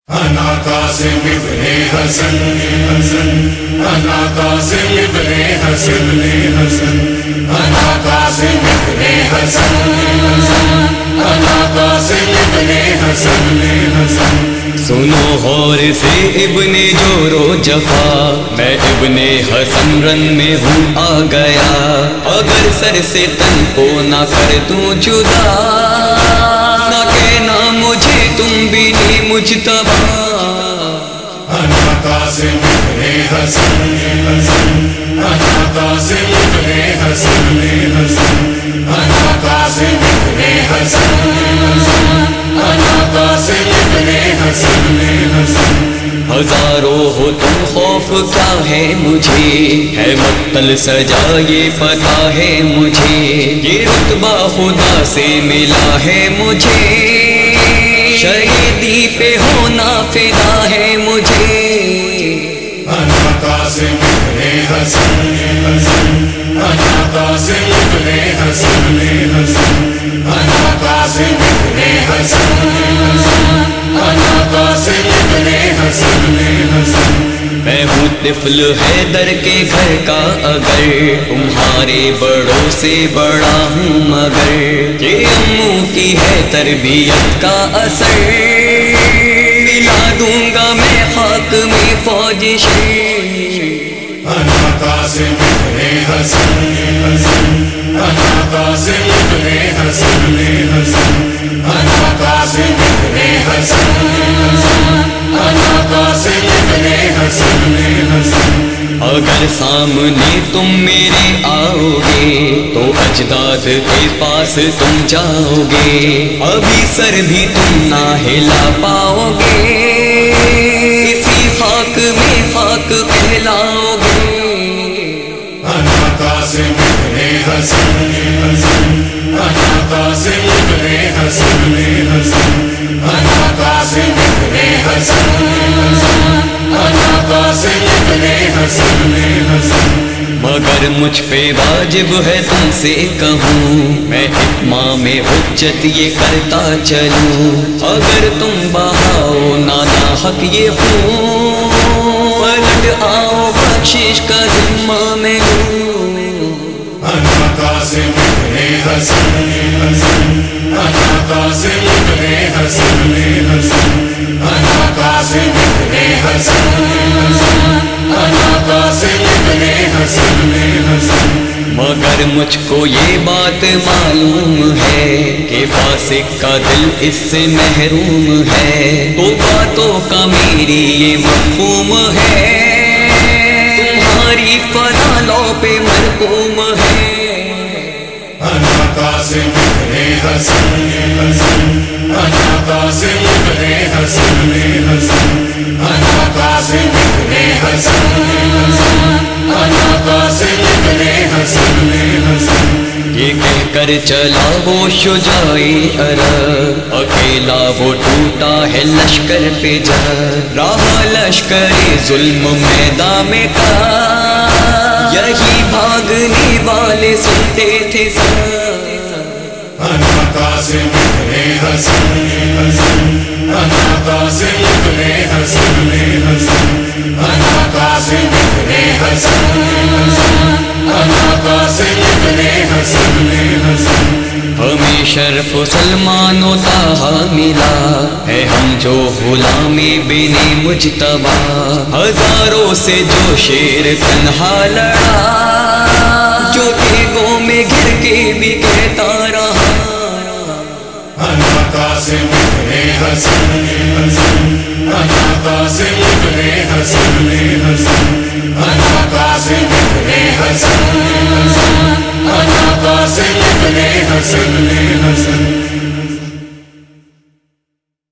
انا قاسم ابن حسن انا قاسم ابن حسن انا قاسم ابن حسن انا قاسم ابن حسن سنو غور سے ابن جور و جفا، میں ابن حسن رن میں ہوں آ گیا، اگر سر سے تن کو نہ کر دوں جدا، نہ کہنا مجھے تم بھی نہیں مجتبی۔ انا قاسم ابن حسن انا قاسم ابن حسن انا قاسم ابن حسن انا قاسم ابن حسن۔ ہزاروں ہو تم خوف کیا ہے مجھے، ہے مقتل سجا یہ پتا ہے مجھے، یہ رتبہ خدا سے ملا ہے مجھے، شہیدی پہ ہونا فدا ہے مجھے۔ انا قاسم ابن حسن انا قاسم ابن حسن انا قاسم ابن حسن انا قاسم ابن حسن۔ میں ہوں طفل حیدر کے گھر کا، اگر تمہارے بڑوں سے بڑا ہوں مگر، یہ اموں کی ہے تربیت کا اثر، ملا دوں گا میں خاک میں فوج شیر۔ انا قاسم ابن حسن انا قاسم ابن حسن انا قاسم ابن حسن انا قاسم ابن حسن۔ اگر سامنے تم میرے آؤ گے تو اجداد کے پاس تم جاؤ گے، ابھی سر بھی تم نہ ہلا پاؤ گے، اسی خاک میں خاک کہلاؤ گے۔ انا قاسم ابن حسن انا قاسم ابن حسن انا قاسم ابن حسن انا قاسم ابن حسن۔ مگر مجھ پہ واجب ہے تم سے کہوں، میں اتمام حجت یہ کرتا چلوں، اگر تم بہاؤ نانا حق یہ ہوں، پلٹ آؤ بخشش کا ذمہ میں لوں۔ انا قاسم ابن حسن انا قاسم ابن حسن انا قاسم ابن حسن انا قاسم ابن حسن۔ مگر مجھ کو یہ بات معلوم ہے کہ فاسق کا دل اس سے محروم ہے، تو باتوں کا میری یہ مفہوم ہے، تمہاری فنا لو پہ مرحوم ہے۔ انا قاسم ابن حسن انا قاسم ابن حسن انا قاسم ابن حسن انا قاسم ابن حسن۔ یہ کہہ کر چلا وہ شجاعی عرب، اکیلا وہ ٹوٹا ہے لشکر پہ جا، راہ لشکر ظلم میدان میں کا، یہی بھاگنے والے سنتے تھے سر۔ انا قاسم ابن حسن انا قاسم ابن حسن انا قاسم ابن حسن انا قاسم ابن حسن۔ ہمیں شرف سلمان و طٰہٰ ملا ہے، ہم جو غلام بن مجتبی، ہزاروں سے جو شیر تنہا لڑا، جو دیگوں میں گر کے بھی کہتا رہا۔ انا قاسم ابن حسن انا قاسم ابن حسن انا قاسم ابن حسن انا قاسم ابن حسن۔